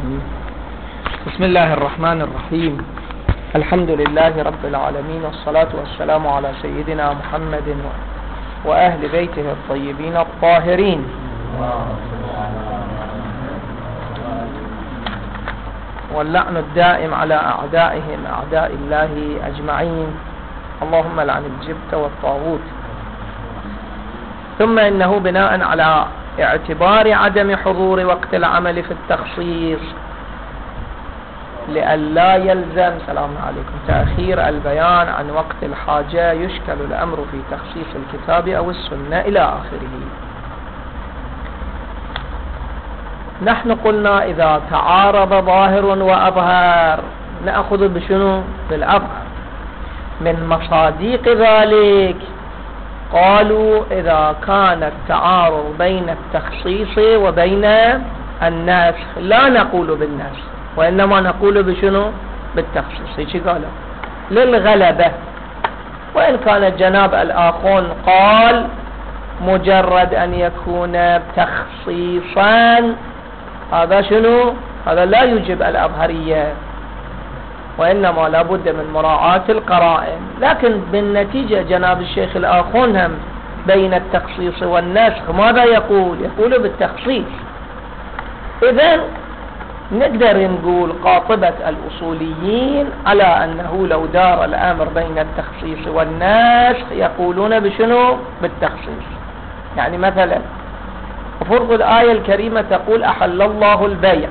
بسم الله الرحمن الرحيم. الحمد لله رب العالمين، والصلاة والسلام على سيدنا محمد وأهل بيته الطيبين الطاهرين. واللعن الدائم على أعدائهم أعداء الله أجمعين، اللهم لعن الجبت والطاغوت. ثم إنه بناء على اعتبار عدم حضور وقت العمل في التخصيص لئلا يلزم سلام عليكم تأخير البيان عن وقت الحاجة، يشكل الأمر في تخصيص الكتاب أو السنة إلى آخره. نحن قلنا إذا تعارض ظاهر وأظهر نأخذ بشنو؟ بالأظهر. من مصادق ذلك قالوا إذا كان التعارض بين التخصيص وبين النسخ لا نقول بالنسخ، وإنما نقول بشنو؟ بالتخصيص. هيك قالوا للغلبة. وإن كان الجناب الآخون قال مجرد أن يكون تخصيصا هذا شنو؟ هذا لا يجب الأظهرية، وإنما لابد من مراعاة القرائن. لكن بالنتيجة جناب الشيخ الآخون هم بين التخصيص والنسخ ماذا يقول؟ يقول بالتخصيص. إذن نقدر نقول قاطبة الأصوليين على أنه لو دار الأمر بين التخصيص والنسخ يقولون بشنو؟ بالتخصيص. يعني مثلا فرض الآية الكريمة تقول أحل الله البيع،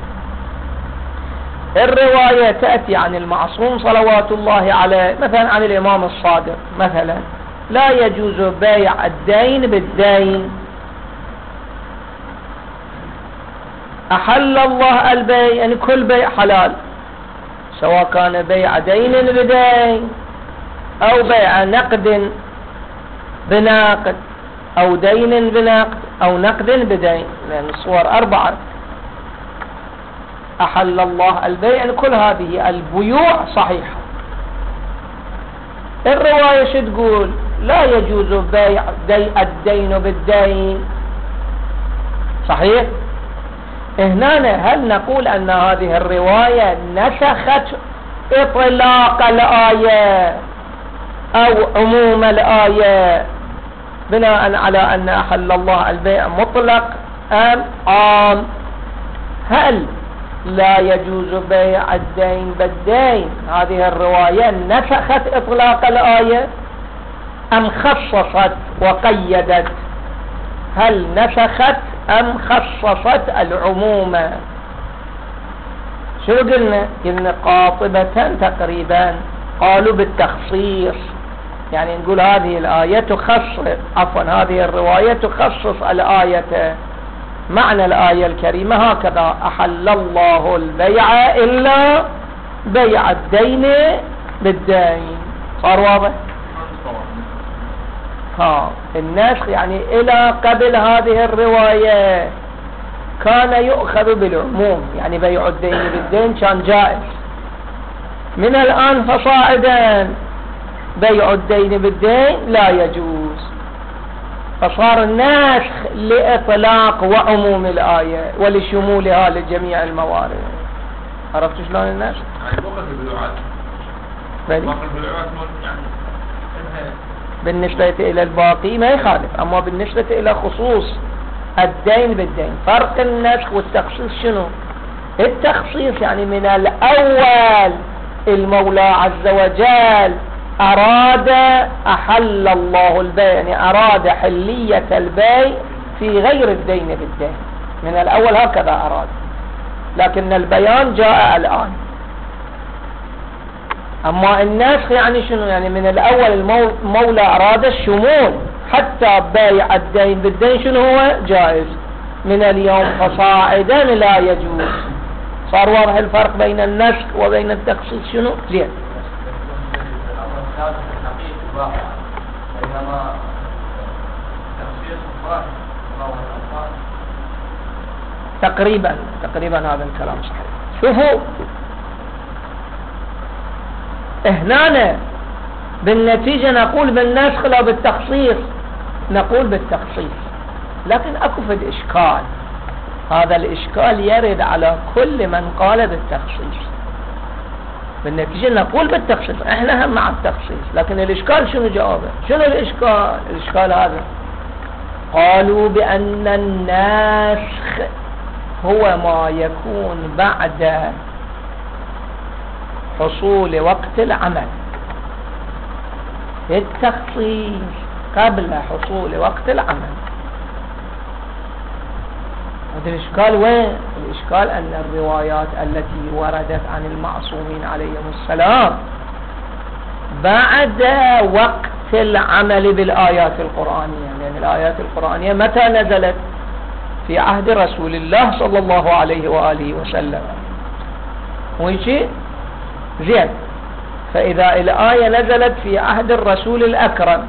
الرواية تأتي عن المعصوم صلوات الله عليه مثلا عن الإمام الصادق مثلا لا يجوز بيع الدين بالدين. أحل الله البيع يعني كل بيع حلال، سواء كان بيع دين بدين أو بيع نقد بنقد أو دين بنقد أو نقد بدين، لأن الصور 4. أحل الله البيع يعني كل هذه البيوع صحيحة. الرواية شو تقول؟ لا يجوز بيع الدين بالدين. صحيح؟ هنا هل نقول أن هذه الرواية نسخت إطلاق الآية أو عموم الآية بناء على أن أحل الله البيع مطلق أم عام؟ هل لا يجوز بيع الدين بالدين هذه الرواية نسخت إطلاق الآية أم خصصت وقيدت؟ هل نسخت أم خصصت العموم؟ شو قلنا قاطبة تقريبا قالوا بالتخصيص. يعني نقول هذه الآية تخصص هذه الرواية تخصص الآية. معنى الآية الكريمة هكذا أحل الله البيع إلا بيع الدين بالدين. صار واضح؟ النسخ يعني إلى قبل هذه الرواية كان يؤخذ بالعموم، يعني بيع الدين بالدين كان جائز. من الآن فصاعدا بيع الدين بالدين لا يجوز، فصار النسخ لإطلاق وعموم الآية ولشمولها لجميع الموارد. عرفت شلون النسخ؟ بالنسبة إلى الباقي ما يخالف، أما بالنسبة إلى خصوص الدين بالدين فرق النسخ والتخصيص شنو؟ التخصيص يعني من الأول المولى عز وجل أراد أحل الله البيع، يعني أراد حلية البيع في غير الدين بالدين من الأول، هكذا أراد. لكن البيان جاء الآن. أما النسخ يعني شنو؟ يعني من الأول المولى أراد الشمول، حتى بيع الدين بالدين شنو هو؟ جائز. من اليوم فصاعدا لا يجوز. صار واضح الفرق بين النسخ وبين التخصيص شنو؟ زين. تقريبا هذا الكلام صحيح. شوفوا هنا بالنتيجة نقول بالنسخ لا بالتخصيص، نقول بالتخصيص. لكن اكو فد اشكال هذا الإشكال يرد على كل من قال بالتخصيص. بالنتيجة نقول بالتخصيص، احنا هم مع التخصيص، لكن الإشكال شنو جوابه؟ شنو الإشكال؟ الإشكال هذا قالوا بأن الناسخ هو ما يكون بعد حصول وقت العمل، التخصيص قبل حصول وقت العمل. هذا الإشكال وين؟ الإشكال أن الروايات التي وردت عن المعصومين عليهم السلام بعد وقت العمل بالآيات القرآنية، لأن الآيات القرآنية متى نزلت؟ في عهد رسول الله صلى الله عليه وآله وسلم. ويجي زين، فإذا الآية نزلت في عهد الرسول الأكرم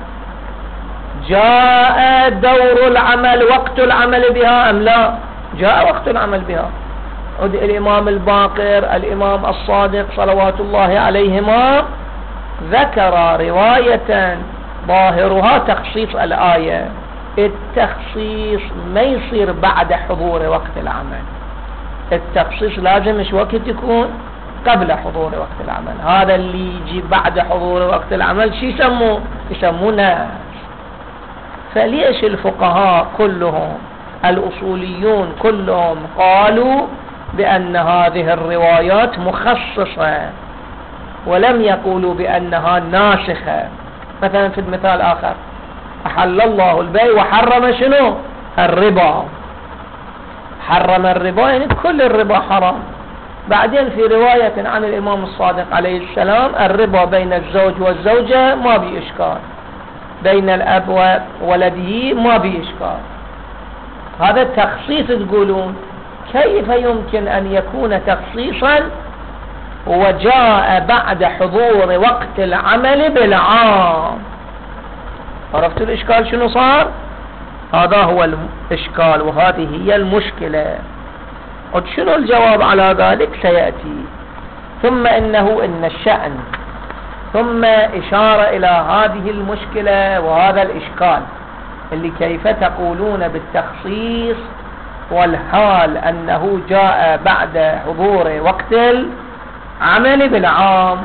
جاء دور العمل وقت العمل بها أم لا؟ جاء وقت العمل بها. الإمام الباقر الإمام الصادق صلوات الله عليهما ذكر رواية ظاهرها تخصيص الآية. التخصيص ما يصير بعد حضور وقت العمل، التخصيص لازم مش وقت يكون قبل حضور وقت العمل. هذا اللي يجي بعد حضور وقت العمل شي يسموه؟ يسموه ناس. فليش الفقهاء كلهم الأصوليون كلهم قالوا بأن هذه الروايات مخصصة ولم يقولوا بأنها ناسخة؟ مثلا في المثال آخر أحل الله البيع وحرم شنو؟ الربا. حرم الربا يعني كل الربا حرام. بعدين في رواية عن الإمام الصادق عليه السلام الربا بين الزوج والزوجة ما بإشكال، بين الأب وولده ما بإشكال. هذا تخصيص تقولون. كيف يمكن أن يكون تخصيصا وجاء بعد حضور وقت العمل بالعام؟ عرفتوا الإشكال شنو صار؟ هذا هو الإشكال وهذه هي المشكلة. شنو الجواب على ذلك سيأتي. ثم إن الشأن، ثم إشارة إلى هذه المشكلة وهذا الإشكال اللي كيف تقولون بالتخصيص والحال أنه جاء بعد حضور وقت العمل بالعام.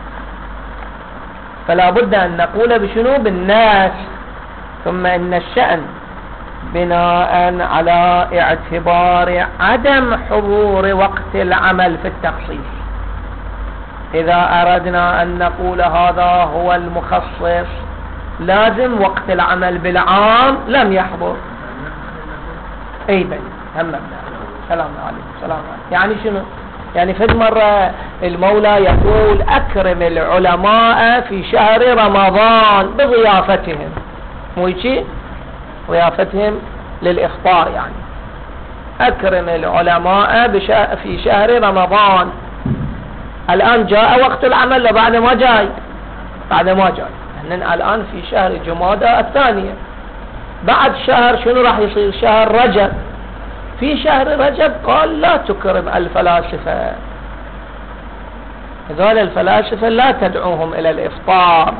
فلا بد أن نقول بشنو؟ بالناس. ثم إن الشأن بناء على اعتبار عدم حضور وقت العمل في التخصيص. إذا أردنا أن نقول هذا هو المخصص لازم وقت العمل بالعام لم يحضر. أي بني هم سلام عليكم سلام عليكم. يعني شنو؟ يعني في مرة المولى يقول أكرم العلماء في شهر رمضان بضيافتهم، مو يجي ضيافتهم للإفطار، يعني أكرم العلماء في شهر رمضان. الآن جاء وقت العمل لبعد ما جاي؟ بعد ما جاي. احنا الآن في شهر جمادى الثانية. بعد شهر شنو راح يصير؟ شهر رجب. في شهر رجب قال لا تكرم الفلاسفة، هذول الفلاسفة لا تدعوهم إلى الإفطار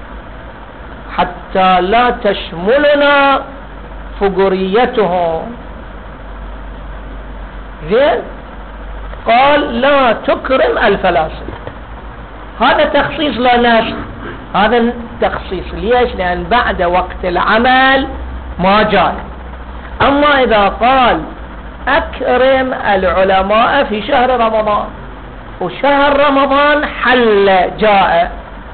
حتى لا تشملنا فقريتهم. زين، قال لا تكرم الفلاسفة. هذا تخصيص لا ناسخ. هذا تخصيص ليش؟ لأن بعد وقت العمل ما جاء. أما إذا قال أكرم العلماء في شهر رمضان وشهر رمضان حل جاء،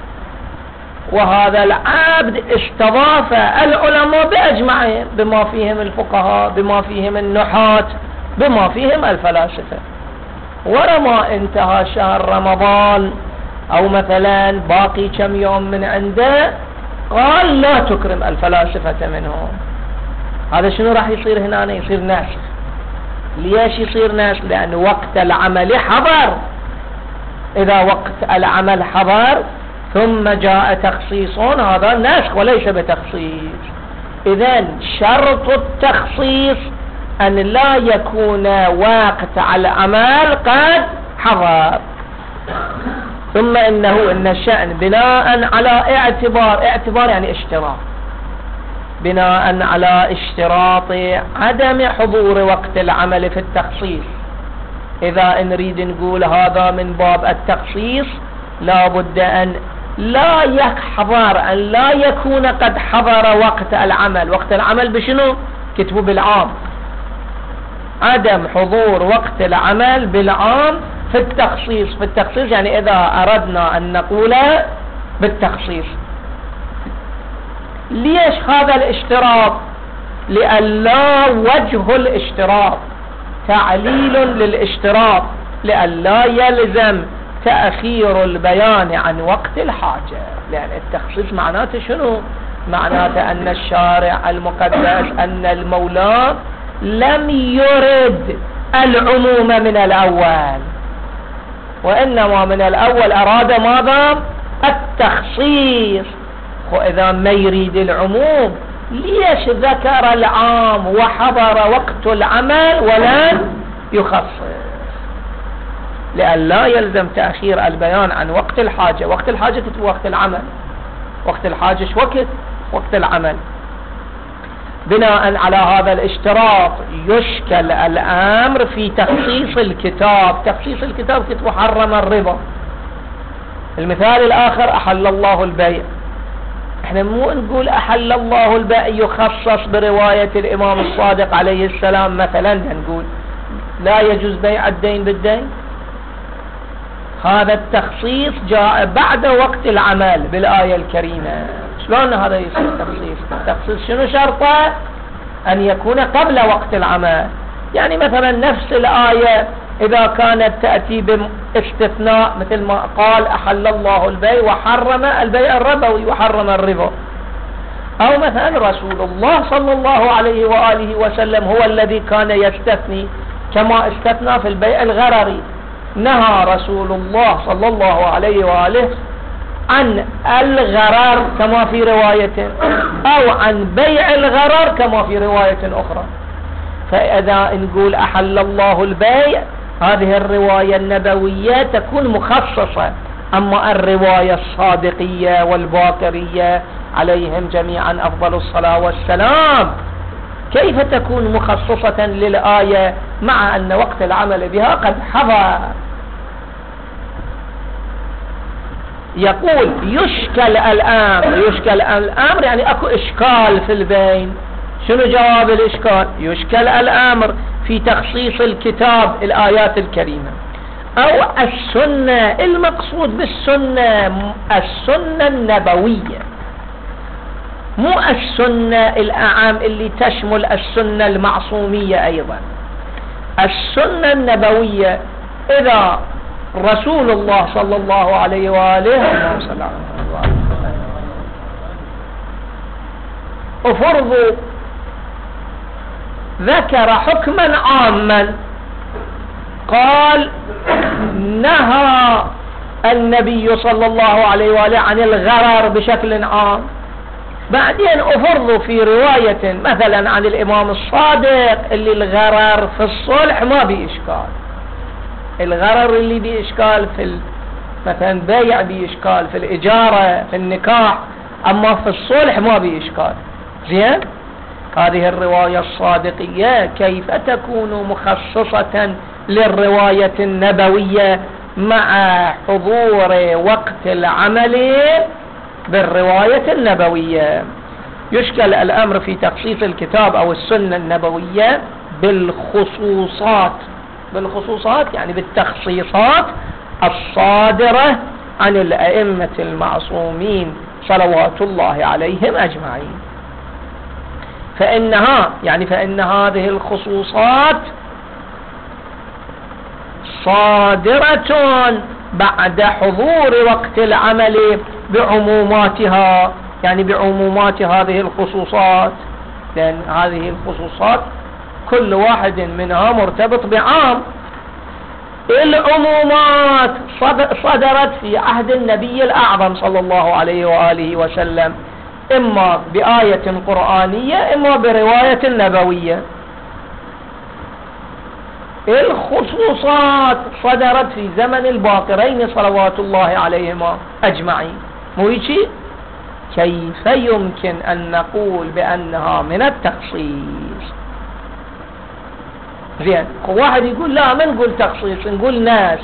وهذا العبد استضاف العلماء بأجمعين بما فيهم الفقهاء بما فيهم النحاة بما فيهم الفلاسفة، ولما انتهى شهر رمضان أو مثلا باقي كم يوم من عنده قال لا تكرم الفلاسفة منهم. هذا شنو راح يصير هنا؟ يصير ناسخ. ليش يصير ناسخ؟ لأن وقت العمل حضر. إذا وقت العمل حضر ثم جاء تخصيص هذا ناسخ وليس بتخصيص. إذن شرط التخصيص أن لا يكون وقت على العمل قد حضر. ثم إن الشأن بناء على اعتبار يعني اشتراك. بناء على اشتراط عدم حضور وقت العمل في التخصيص. إذا نريد نقول هذا من باب التخصيص لا بد أن لا يحضر، أن لا يكون قد حضر وقت العمل. وقت العمل بشنو؟ كتبوا بالعام، عدم حضور وقت العمل بالعام في التخصيص. في التخصيص يعني إذا أردنا أن نقول بالتخصيص. ليش هذا الاشتراط؟ لئلا وجه الاشتراط تعليل للاشتراط، لئلا يلزم تأخير البيان عن وقت الحاجة. لأن التخصيص معناته شنو؟ معناته أن الشارع المقدس، أن المولى لم يرد العموم من الأول، وإنما من الأول أراد ماذا؟ التخصيص. وإذا ما يريد العموم ليش ذكر العام وحضر وقت العمل ولن يخصص؟ لئلا يلزم تأخير البيان عن وقت الحاجة. وقت الحاجة كتب وقت العمل، وقت الحاجة شو وقت؟ وقت العمل. بناء على هذا الاشتراط يشكل الأمر في تخصيص الكتاب. تخصيص الكتاب كتب حرم الربا. المثال الآخر أحل الله البيع. احنا مو نقول أحل الله البيع يخصص برواية الإمام الصادق عليه السلام مثلا، نقول لا يجوز بيع الدين بالدين. هذا التخصيص جاء بعد وقت العمل بالآية الكريمة. شلون هذا يصير تخصيص؟ التخصيص شنو شرطه؟ أن يكون قبل وقت العمل. يعني مثلا نفس الآية إذا كانت تأتي باستثناء مثل ما قال أحل الله البيع وحرم البيع الربوي وحرم الربا، أو مثلا رسول الله صلى الله عليه وآله وسلم هو الذي كان يستثني، كما استثنى في البيع الغرري. نهى رسول الله صلى الله عليه وآله عن الغرر كما في رواية، أو عن بيع الغرر كما في رواية أخرى. فإذا نقول أحل الله البيع، هذه الرواية النبوية تكون مخصصة. أما الرواية الصادقية والباقرية عليهم جميعا أفضل الصلاة والسلام كيف تكون مخصصة للآية مع أن وقت العمل بها قد حضر؟ يقول يشكل الأمر. يشكل الأمر يعني أكو إشكال في البين. شنو جواب الإشكال؟ يشكل الأمر في تخصيص الكتاب الآيات الكريمة أو السنة. المقصود بالسنة السنة النبوية، مو السنة الأعام اللي تشمل السنة المعصومية أيضا. السنة النبوية إذا رسول الله صلى الله عليه وآله أفرضوا ذكر حكما عاما، قال نهى النبي صلى الله عليه وآله عن الغرر بشكل عام، بعدين أفرضوا في رواية مثلا عن الإمام الصادق اللي الغرر في الصلح ما بإشكال، الغرر اللي بإشكال في مثلا بيع بإشكال، في الإجارة، في النكاح، أما في الصلح ما بإشكال. زين، هذه الرواية الصادقية كيف تكون مخصصة للرواية النبوية مع حضور وقت العمل بالرواية النبوية؟ يشكل الأمر في تخصيص الكتاب أو السنة النبوية بالخصوصات. بالخصوصات يعني بالتخصيصات الصادرة عن الأئمة المعصومين صلوات الله عليهم أجمعين. فإن هذه الخصوصات صادرة بعد حضور وقت العمل بعموماتها، يعني بعمومات هذه الخصوصات، لأن هذه الخصوصات كل واحد منها مرتبط بعام. العمومات صدرت في عهد النبي الأعظم صلى الله عليه وآله وسلم، إما بآية قرآنية إما برواية نبوية. الخصوصات صدرت في زمن الباقرين صلوات الله عليهما أجمعين، مو هيك؟ كيف يمكن أن نقول بأنها من التخصيص؟ زين، واحد يقول لا ما نقول تخصيص، نقول ناسخ.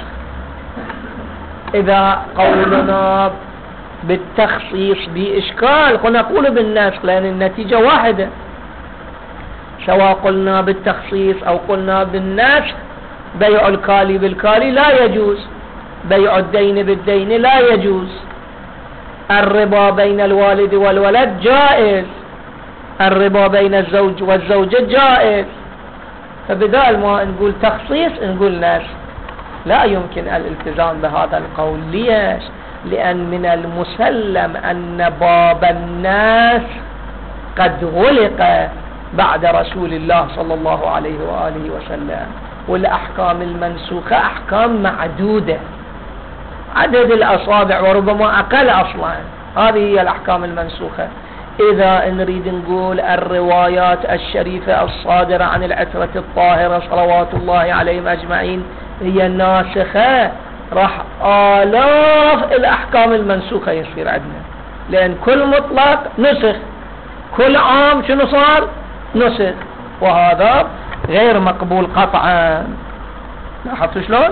إذا قولنا بالتخصيص بإشكال فنقول بالناسخ، لأن النتيجة واحدة، سواء قلنا بالتخصيص أو قلنا بالناسخ. بيع الكالي بالكالي لا يجوز، بيع الدين بالدين لا يجوز، الربا بين الوالد والولد جائز، الربا بين الزوج والزوجة جائز. فبدال ما نقول تخصيص نقول ناسخ. لا يمكن الالتزام بهذا القول. ليش؟ لأن من المسلم أن باب الناس قد غلق بعد رسول الله صلى الله عليه وآله وسلم، والأحكام المنسوخة أحكام معدودة، عدد الأصابع وربما أقل أصلا. هذه هي الأحكام المنسوخة. إذا نريد نقول الروايات الشريفة الصادرة عن العترة الطاهرة صلوات الله عليهم أجمعين هي ناسخة، راح آلاف الأحكام المنسوخة يصير عندنا، لأن كل مطلق نسخ، كل عام شنو صار؟ نسخ، وهذا غير مقبول قطعا. لاحظتوا شلون؟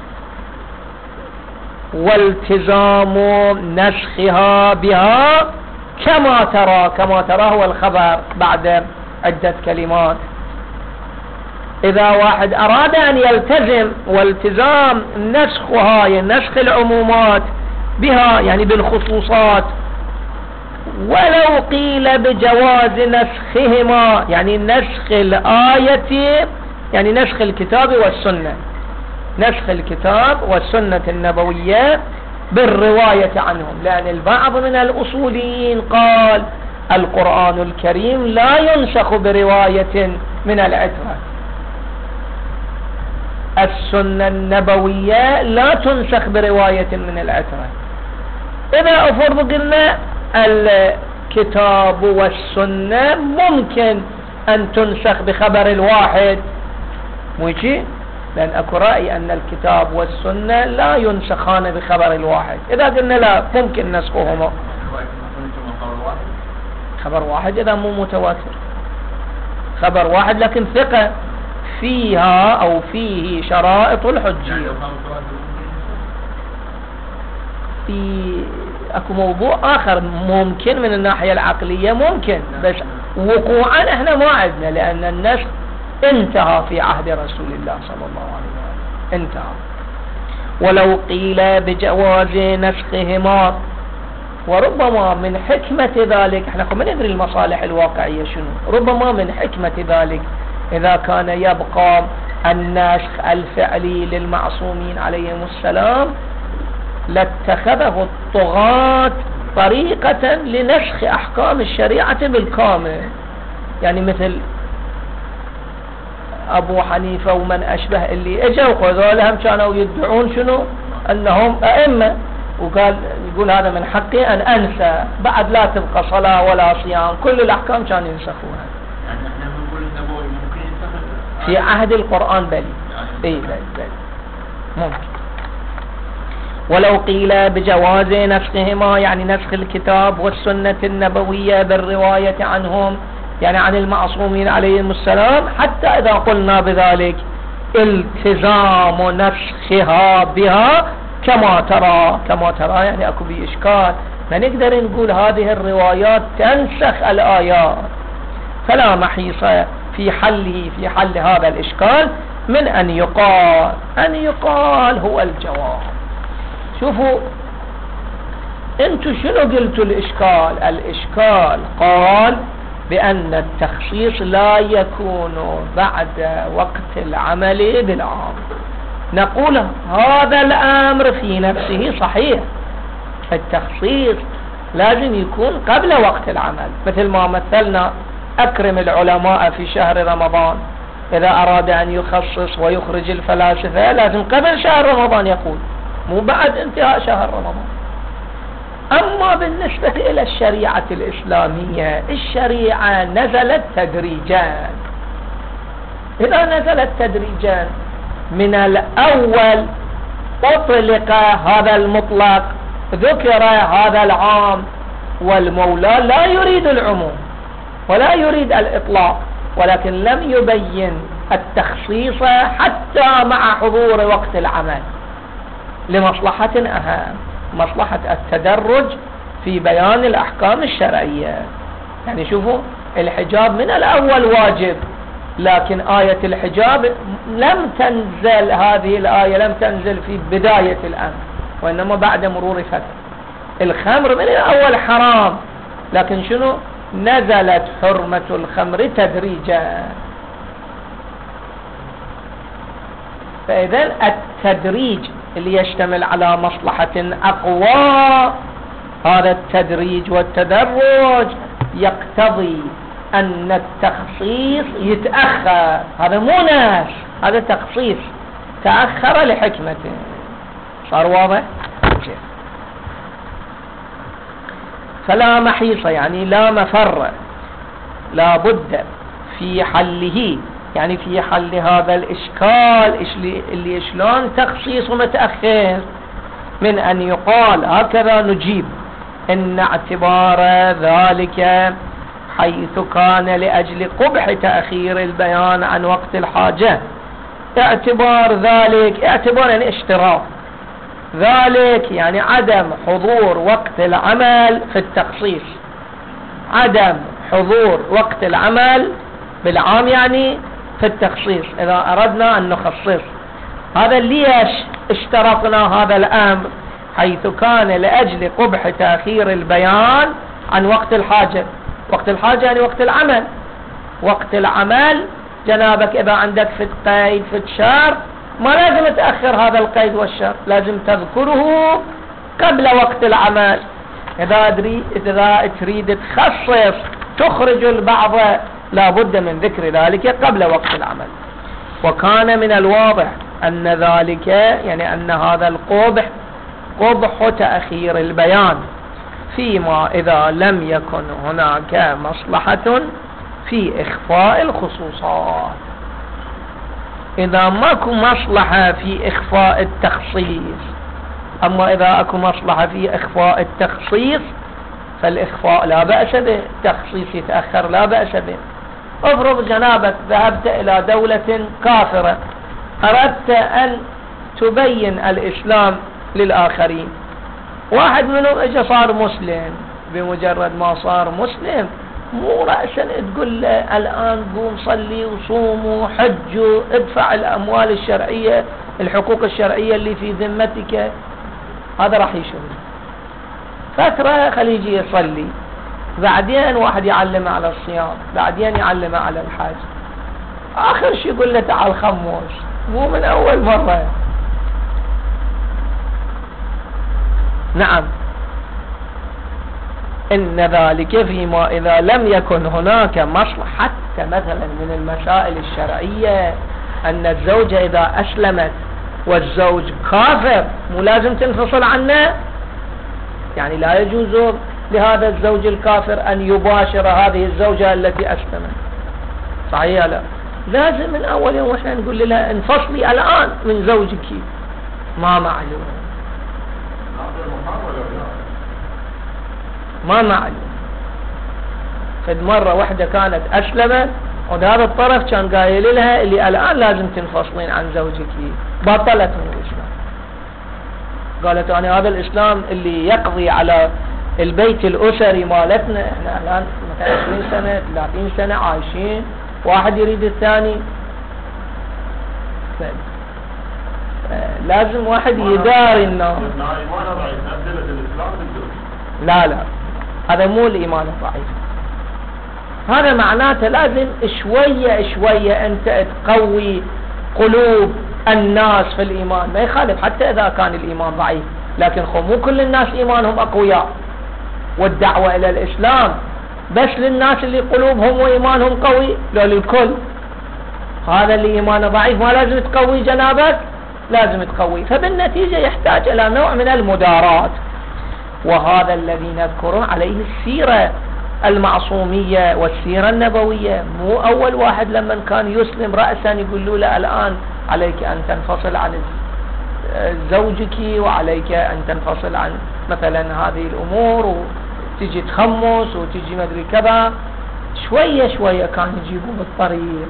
والتزام نسخها بها كما ترى. كما ترى هو الخبر بعد عدة كلمات. إذا واحد أراد أن يلتزم، والتزام نسخها يعني نسخ العمومات بها يعني بالخصوصات، ولو قيل بجواز نسخهما يعني نسخ الآية يعني نسخ الكتاب والسنة، نسخ الكتاب والسنة النبوية بالرواية عنهم. لأن البعض من الأصوليين قال القرآن الكريم لا ينسخ برواية من العترة، السنة النبوية لا تنسخ برواية من العترة. إذا أفرض قلنا الكتاب والسنة ممكن أن تنسخ بخبر الواحد، ماشي؟ لأن أكو رأي أن الكتاب والسنة لا ينسخان بخبر الواحد. إذا قلنا لا ممكن نسخهما خبر واحد، إذا مو متواتر خبر واحد لكن ثقة فيها أو فيه شرائط الحجية. في أكو موضوع آخر ممكن من الناحية العقلية ممكن، بس وقوعا احنا ما عندنا، لأن النسخ انتهى في عهد رسول الله صلى الله عليه وسلم، انتهى. ولو قيل بجواز نسخهما، وربما من حكمة ذلك، احنا ما ندري المصالح الواقعية شنو، ربما من حكمة ذلك إذا كان يبقى النسخ الفعلي للمعصومين عليهم السلام لاتخذه الطغاة طريقة لنسخ أحكام الشريعة بالكامل. يعني مثل أبو حنيفة ومن أشبه اللي اجوا وذولهم كانوا يدعون شنو؟ أنهم أئمة، وقال يقول هذا من حقي أن أنسى، بعد لا تبقى صلاة ولا صيام، كل الأحكام كانوا ينسخوها. يعني احنا بنقول النبوي ممكن ينسخ في عهد القرآن بلي، اي بلي ممكن. ولو قيل بجواز نسخهما يعني نسخ الكتاب والسنة النبوية بالرواية عنهم يعني عن المعصومين عليهم السلام، حتى إذا قلنا بذلك التزام نسخها بها كما ترى. كما ترى يعني أكو بإشكال، ما نقدر نقول هذه الروايات تنسخ الآيات، فلا محيص في حله في حل هذا الإشكال من أن يقال هو الجواب. شوفوا انتوا شنو قلتوا الإشكال؟ الإشكال قال بأن التخصيص لا يكون بعد وقت العمل بالعام. نقول هذا الأمر في نفسه صحيح، التخصيص لازم يكون قبل وقت العمل، مثل ما مثلنا أكرم العلماء في شهر رمضان، إذا أراد أن يخصص ويخرج الفلاسفة لازم قبل شهر رمضان يقول، مو بعد انتهاء شهر رمضان. أما بالنسبة إلى الشريعة الإسلامية، الشريعة نزلت تدريجا. إذا نزلت تدريجا من الأول أطلق هذا المطلق، ذكر هذا العام، والمولى لا يريد العموم ولا يريد الإطلاق، ولكن لم يبين التخصيص حتى مع حضور وقت العمل لمصلحة أهم، مصلحة التدرج في بيان الأحكام الشرعية. يعني شوفوا الحجاب من الأول واجب، لكن آية الحجاب لم تنزل، هذه الآية لم تنزل في بداية الأمر وإنما بعد مرور فترة. الخمر من الأول حرام، لكن شنو؟ نزلت حرمة الخمر تدريجا. فإذا التدريج اللي يشتمل على مصلحة أقوى، هذا التدريج والتدرج يقتضي أن التخصيص يتأخر. هذا مو ناس، هذا تخصيص تأخر لحكمته. صار واضح؟ فلا محيص يعني لا مفر، لا بد في حله، يعني في حل هذا الإشكال اللي شلون تخصيص متأخر، من أن يقال هكذا نجيب إن اعتبار ذلك حيث كان لأجل قبح تأخير البيان عن وقت الحاجة. اعتبار ذلك، اعتبار يعني اشتراط، ذلك يعني عدم حضور وقت العمل في التخصيص، عدم حضور وقت العمل بالعام يعني في التخصيص إذا أردنا أن نخصص. هذا ليش اشترطنا هذا الأمر؟ حيث كان لأجل قبح تأخير البيان عن وقت الحاجة. وقت الحاجة يعني وقت العمل. وقت العمل جنابك إذا عندك في قيد في شهر ما لازم تأخر هذا القيد والشهر، لازم تذكره قبل وقت العمل. إذا تريد تخصص تخرج البعض لابد من ذكر ذلك قبل وقت العمل. وكان من الواضح أن ذلك يعني أن هذا القبح قبح تأخير البيان، فيما إذا لم يكن هناك مصلحة في إخفاء الخصوصات. إذا ماكو مصلحة في إخفاء التخصيص، أما إذا أكو مصلحة في إخفاء التخصيص فالإخفاء لا بأس به، التخصيص يتأخر لا بأس به. افرض جنابك ذهبت إلى دولة كافرة، أردت أن تبين الإسلام للآخرين، واحد منهم اجى صار مسلم، بمجرد ما صار مسلم مو رأسا تقول له الآن قوم صلي وصوم وحج وادفع الأموال الشرعية الحقوق الشرعية اللي في ذمتك. هذا راح يشوف فترة خليجي يصلي، بعدين واحد يعلم على الصيام، بعدين يعلم على الحج، آخر شيء يقول له تعال خموش، مو من أول مرة. نعم، إن ذلك فيما إذا لم يكن هناك مصلحة. حتى مثلا من المسائل الشرعية أن الزوجة إذا أسلمت والزوج كافر مو لازم تنفصل عنه، يعني لا يجوز لهذا الزوج الكافر أن يباشر هذه الزوجة التي أسلمت، صحيح؟ لا، لازم من أول يوم وإحنا نقول لها انفصلي الآن من زوجك. ما معلوم، ما معلوم. فد مرة واحدة كانت أسلمت وهذا الطرف كان قايل لها اللي الآن لازم تنفصلين عن زوجك، بطلت من الإسلام. قالت أنا هذا الإسلام اللي يقضي على البيت الأسري مالتنا، احنا الآن 20 سنة 30 سنة عايشين، واحد يريد الثاني، لازم واحد يداري الناس. لا، هذا مو الإيمان الضعيف، هذا معناته لازم شوية شوية أنت تقوي قلوب الناس في الإيمان. ما يخالف حتى إذا كان الإيمان ضعيف، لكن مو كل الناس إيمانهم أقوياء، والدعوة إلى الإسلام بس للناس اللي قلوبهم وإيمانهم قوي، لا للكل. هذا اللي إيمانه ضعيف ما لازم تقوي جنابك، لازم تقوي. فبالنتيجة يحتاج إلى نوع من المداراة، وهذا الذي نذكره عليه السيرة المعصومية والسيرة النبوية. مو أول واحد لما كان يسلم رأسا يقول له الآن عليك أن تنفصل عن زوجك، وعليك أن تنفصل عن مثلا هذه الأمور تجي تخمس وتجي مدري كذا، شوية شوية كانوا يجيبون بالطريق.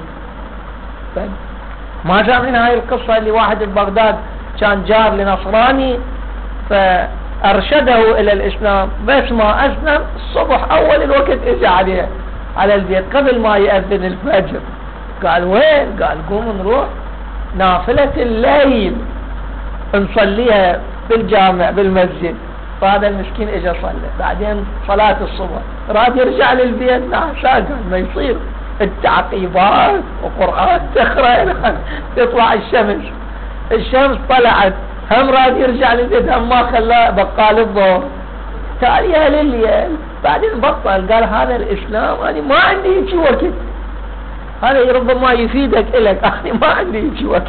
ما جاء هاي القصة اللي واحد ببغداد كان جار لنصراني فأرشده إلى الإسلام، بس ما أسلم الصبح أول الوقت إجا عليه على البيت قبل ما يأذن الفجر، قال وين؟ قال قوم نروح نافلة الليل نصليها بالجامع بالمسجد. فهذا المسكين اجا صلى، بعدين صلاة الصبح راد يرجع للبيت، قال ما يصير التعقيبات وقرآن تقرأ تطلع الشمس طلعت، هم راد يرجع للبيت، هم ما خلاه بقال الظهر تاليها لليل، بعدين بطل. قال هذا الإسلام أنا ما عندي هيك وقت، هذا ربما يفيدك إلك، أنا ما عندي هيك وقت.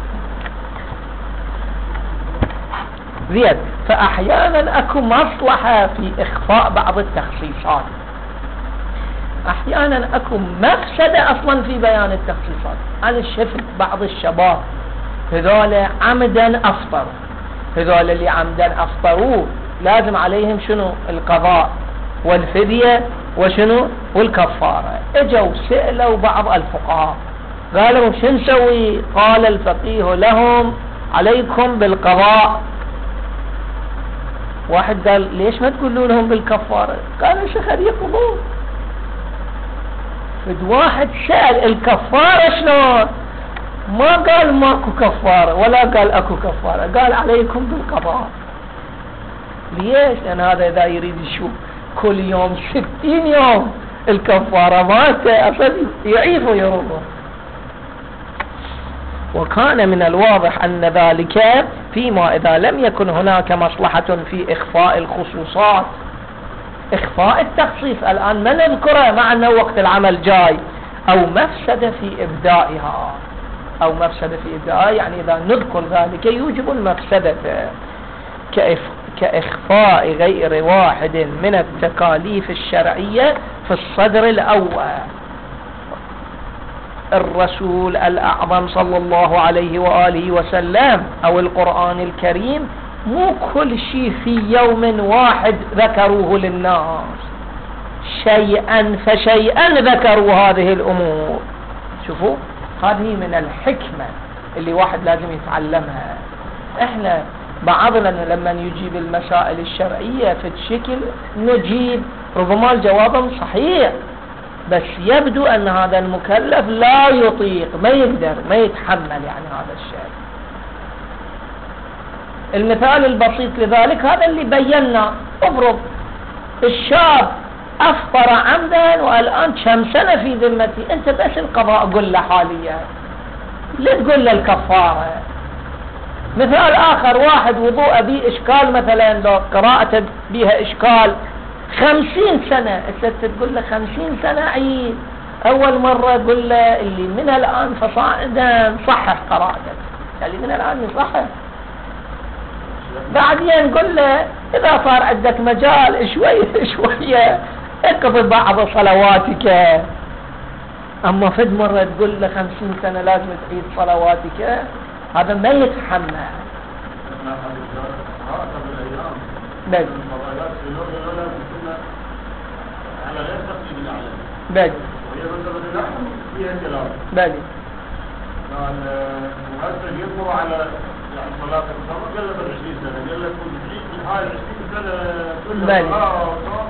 زين. فأحيانا أكو مصلحة في إخفاء بعض التخصيصات، أحيانا أكو مفسدة أصلا في بيان التخصيصات. أنا شفت بعض الشباب هذول عمدا أفطروا، هذول اللي عمدا أفطروا لازم عليهم شنو؟ القضاء والفدية وشنو؟ والكفارة. اجوا سألوا بعض الفقهاء قالوا شو نسوي؟ قال الفقيه لهم عليكم بالقضاء. واحد قال ليش ما تقولوا لهم بالكفارة؟ قال يا شيخ يقضون. واحد سأل الكفارة شلون؟ ما قال ماكو كفارة ولا قال اكو كفارة، قال عليكم بالقضاء. ليش؟ لأن هذا إذا يريد يشوف كل يوم 60 يوم الكفارة مالته أصلا يعيف ويروح. وكان من الواضح أن ذلك فيما إذا لم يكن هناك مصلحة في إخفاء الخصوصات. إخفاء التخصيص الآن ما نذكره مع أنه وقت العمل جاي، أو مفسدة في إبدائها، أو مفسدة في إبدائها يعني إذا نذكر ذلك يوجب المفسدة، كإخفاء غير واحد من التكاليف الشرعية في الصدر الأول. الرسول الأعظم صلى الله عليه وآله وسلم أو القرآن الكريم مو كل شيء في يوم واحد ذكروه للناس، شيئا فشيئا ذكروا هذه الأمور. شوفوا هذه من الحكمة اللي واحد لازم يتعلمها. احنا بعضنا لما يجيب المسائل الشرعية في الشكل نجيب ربما الجواب صحيح، بس يبدو أن هذا المكلف لا يطيق، ما يقدر، ما يتحمل يعني هذا الشيء. المثال البسيط لذلك هذا اللي بينا. افرض الشاب أفطر عمدا والآن كم سنة في ذمتي، أنت بس القضاء قل له حاليا، لا تقول له الكفارة. مثال آخر، واحد وضوء به إشكال مثلا، لو قراءة بها إشكال 50 سنة، أنت تقول له 50 سنة عيد، أول مرة قل له اللي من الآن فصاعدا صحح قراءتك، اللي من الآن يصحح. بعدين قل له إذا صار عندك مجال شوية شوية اقضي بعض صلواتك. أما فد مرة تقول له 50 سنة لازم تعيد صلواتك، هذا ما يتحمل. بل بل بل وهذا يطلع على يعني صلاة الصلاة قال له 20 سنة، قال له في هاي 20 سنة كلها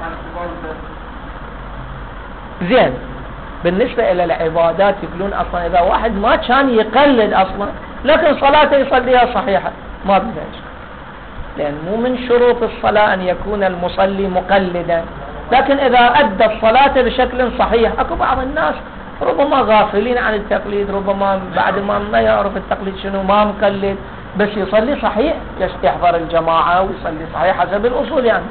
زين. بالنسبة إلى العبادات يقولون أصلا إذا واحد ما كان يقلد أصلا لكن صلاته يصليها صحيحة ما بيش، لأن مو من شروط الصلاة أن يكون المصلي مقلدا، لكن إذا أدى الصلاة بشكل صحيح. أكو بعض الناس ربما غافلين عن التقليد، ربما بعد ما يعرف التقليد شنو ما مقلد، بس يصلي صحيح، يحضر الجماعة ويصلي صحيح حسب الأصول يعني.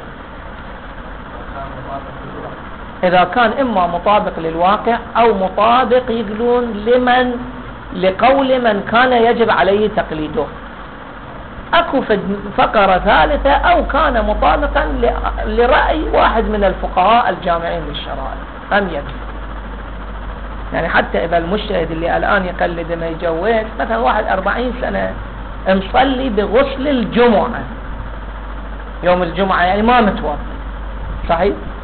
إذا كان إما مطابق للواقع أو مطابق يقولون لقول من كان يجب عليه تقليده. أكو فقرة ثالثة أو كان مطابقا لرأي واحد من الفقهاء الجامعين للشرائع أم يكفي. يعني حتى إذا المجتهد اللي الآن يقلد ما يجوز، مثلا واحد 40 سنة مصلي بغسل الجمعة، يوم الجمعة يعني ما متوضي صحيح،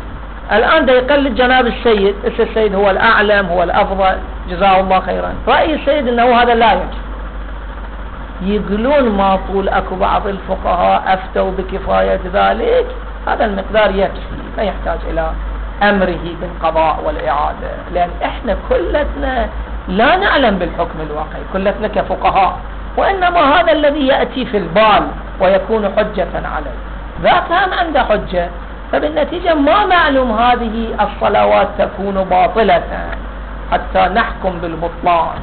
الآن دا يقلد جناب السيد، السيد هو الأعلم هو الأفضل جزاه الله خيرا، رأي السيد أنه هذا لا يجوز. يقولون ما طول أكو بعض الفقهاء أفتوا بكفاية ذلك، هذا المقدار يكفي، لا يحتاج إلى أمره بالقضاء والإعادة، لأن إحنا كلتنا لا نعلم بالحكم الواقعي، كلتنا كفقهاء، وإنما هذا الذي يأتي في البال ويكون حجة عليه، ذاك هم عنده حجة، فبالنتيجة ما معلوم هذه الصلوات تكون باطلة حتى نحكم بالبطلان.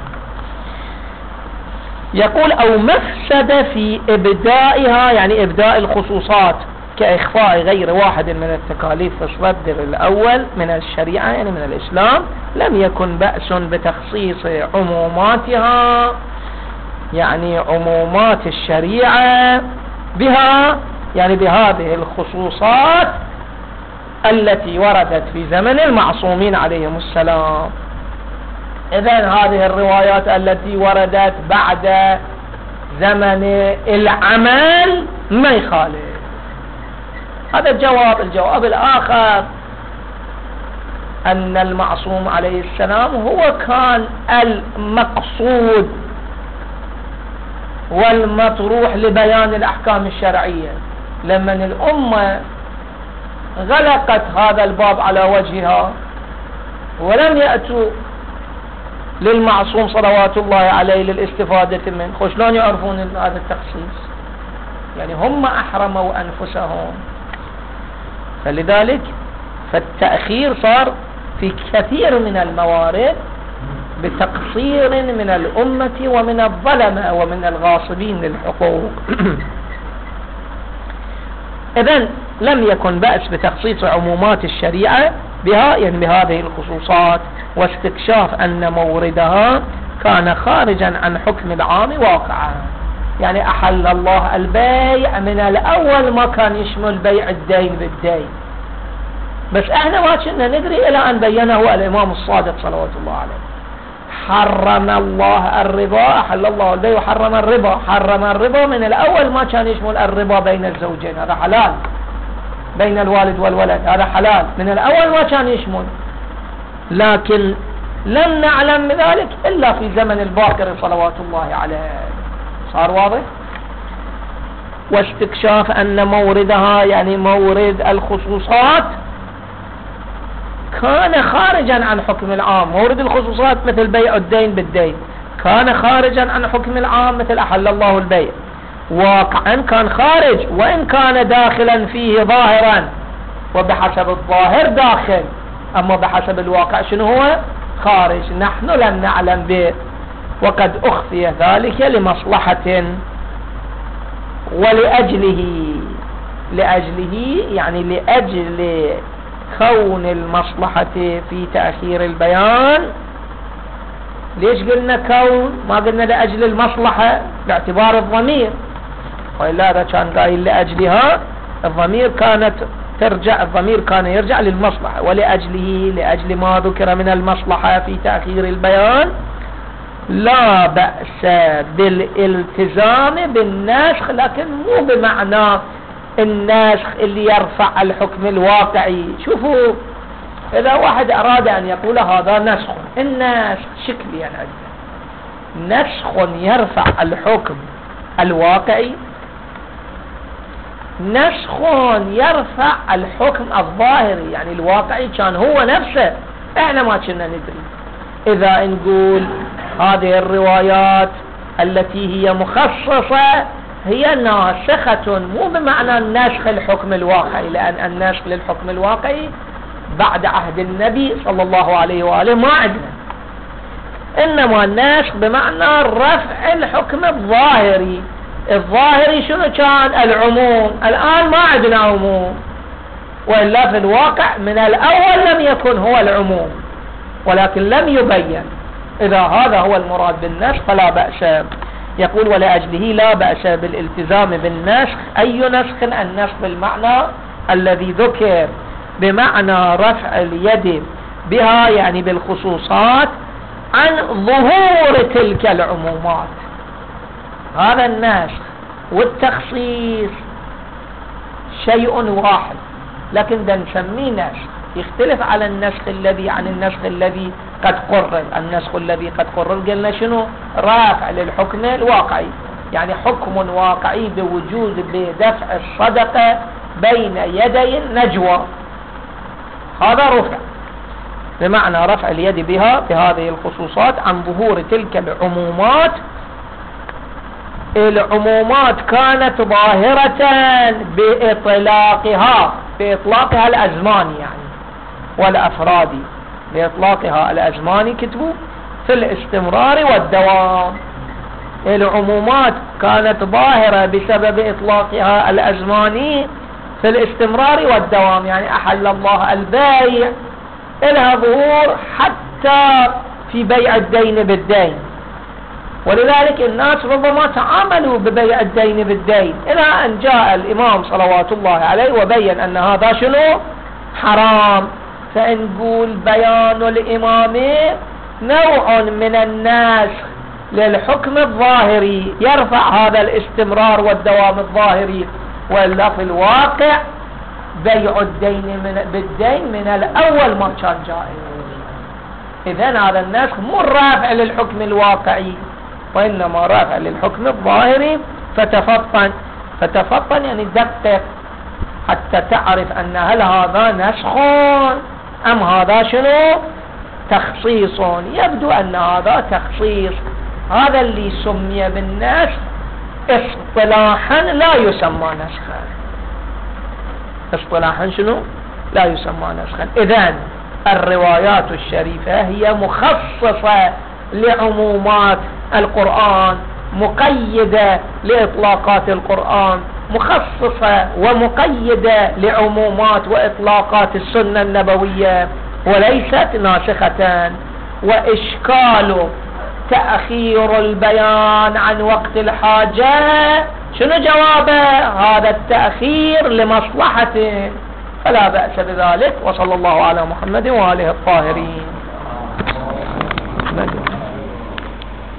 يقول أو مفسدة في إبدائها، يعني إبداء الخصوصات كإخفاء غير واحد من التكاليف في الصدر الأول من الشريعة يعني من الإسلام، لم يكن بأس بتخصيص عموماتها، يعني عمومات الشريعة بها، يعني بهذه الخصوصات التي وردت في زمن المعصومين عليهم السلام. إذن هذه الروايات التي وردت بعد زمن العمل ما يخالف. هذا الجواب. الجواب الآخر أن المعصوم عليه السلام هو كان المقصود والمطروح لبيان الأحكام الشرعية، لمن الأمة غلقت هذا الباب على وجهها ولم يأتوا للمعصوم صلوات الله عليه للاستفادة منه، شلون يعرفون هذا التخصيص؟ يعني هم أحرموا أنفسهم. فلذلك فالتأخير صار في كثير من الموارد بتقصير من الأمة ومن الظلمة ومن الغاصبين للحقوق. إذن لم يكن بأس بتخصيص عمومات الشريعة بها، يعني بهذه الخصوصات، واستكشاف أن موردها كان خارجا عن حكم العام واقعا. يعني أحل الله البيع من الأول ما كان يشمل بيع الدين بالدين، بس احنا ما كنا ندري إلى أن بينه الإمام الصادق صلوات الله عليه. حرم الله الربا، أحل الله البيع وحرم الربا. حرم الربا من الأول ما كان يشمل الربا بين الزوجين، هذا حلال، بين الوالد والولد هذا حلال، من الأول ما كان يشمل، لكن لم نعلم ذلك إلا في زمن الباقر صلوات الله عليه. صار واضح؟ واستكشاف أن موردها يعني مورد الخصوصات كان خارجا عن حكم العام. مورد الخصوصات مثل بيع الدين بالدين كان خارجا عن حكم العام، مثل أحل الله البيع، واقعا كان خارج، وإن كان داخلا فيه ظاهرا، وبحسب الظاهر داخل، أما بحسب الواقع شنو هو؟ خارج. نحن لم نعلم به، وقد أخفي ذلك لمصلحة ولأجله، يعني لأجل كون المصلحة في تأخير البيان. ليش قلنا كون ما قلنا لأجل المصلحة؟ باعتبار الضمير، وإلا إذا كان قايل لأجلها الضمير كان يرجع للمصلحة، ولأجله لأجل ما ذكر من المصلحة في تأخير البيان لا بأس بالالتزام بالنسخ، لكن مو بمعنى النسخ اللي يرفع الحكم الواقعي. شوفوا، إذا واحد أراد أن يقول هذا نسخ، النسخ شكلي يعني نسخ يرفع الحكم الواقعي، نسخ يرفع الحكم الظاهري، يعني الواقعي كان هو نفسه، احنا ما كنا ندري. إذا نقول هذه الروايات التي هي مخصصة هي ناسخة، مو بمعنى نسخ الحكم الواقعي، لأن النسخ للحكم الواقعي بعد عهد النبي صلى الله عليه وآله ما عندنا، إنما النسخ بمعنى رفع الحكم الظاهري. الظاهري شنو كان؟ العموم. الآن ما عندنا عموم، وإلا في الواقع من الأول لم يكن هو العموم، ولكن لم يبين. إذا هذا هو المراد بالنسخ فلا بأس. يقول ولأجله لا بأس بالالتزام بالنسخ. أي نسخ؟ النسخ بالمعنى الذي ذكر، بمعنى رفع اليد بها، يعني بالخصوصات، عن ظهور تلك العمومات. هذا النسخ والتخصيص شيء واحد، لكن ده نسميه نسخ. يختلف على النسخ الذي عن النسخ الذي قد قرر. النسخ الذي قد قرر قلنا شنو؟ رافع للحكم الواقعي، يعني حكم واقعي بوجود بدفع الصدقة بين يدي النجوى، هذا رفع، بمعنى رفع اليد بها بهذه الخصوصات عن ظهور تلك العمومات. العمومات كانت ظاهرة بإطلاقها الأزماني يعني والأفرادي، بإطلاقها الأزماني كتبوا في الاستمرار والدوام. العمومات كانت ظاهرة بسبب إطلاقها الأزماني في الاستمرار والدوام، يعني أحل الله البيع، إلها ظهور حتى في بيع الدين بالدين، ولذلك الناس ربما تعاملوا ببيع الدين بالدين إلى أن جاء الإمام صلوات الله عليه وبين أن هذا شنو؟ حرام. فنقول بيان الإمام نوع من النسخ للحكم الظاهري يرفع هذا الاستمرار والدوام الظاهري، وإلا في الواقع بيع الدين بالدين من الأول ما كان جائز. إذن هذا النسخ مو رافع للحكم الواقعي، وإنما رافع للحكم الظاهري. فتفطن يعني دقق حتى تعرف أن هل هذا نسخ أم هذا شنو؟ تخصيص. يبدو أن هذا تخصيص. هذا اللي سمي بالنسخ اصطلاحا لا يسمى نسخا. اصطلاحا شنو؟ لا يسمى نسخا. إذن الروايات الشريفة هي مخصصة لعمومات القرآن، مقيدة لإطلاقات القرآن، مخصصة ومقيدة لعمومات وإطلاقات السنة النبوية، وليست ناسخة. وإشكال تأخير البيان عن وقت الحاجة شنو جوابه؟ هذا التأخير لمصلحة، فلا بأس بذلك. وصلى الله على محمد وآله الطاهرين.